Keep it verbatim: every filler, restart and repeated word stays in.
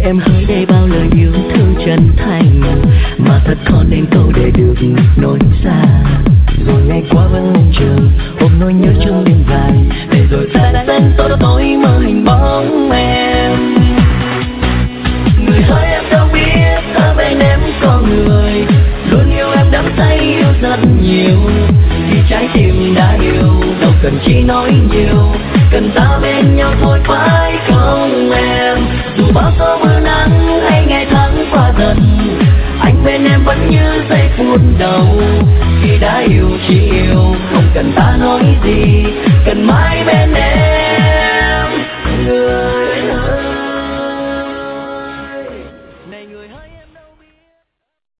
em hỡi đây bao lời yêu thương chân thành, mà thật khó nên câu để được nói ra. Rồi ngày qua vẫn mong chờ, ôm nỗi nhớ trong đêm dài, để rồi ta đã đến tôi tôi mơ hình bóng em. Người hỡi em đâu biết ở bên em có người luôn yêu em đắm say yêu rất nhiều. Vì trái tim đã yêu đâu cần chỉ nói nhiều, cần ta bên nhau thôi phải không em? Dù bao gió mưa nắng hay ngày tháng qua dần, anh bên em vẫn như giây phút đầu. Khi đã yêu chỉ yêu không cần ta nói gì, cần mãi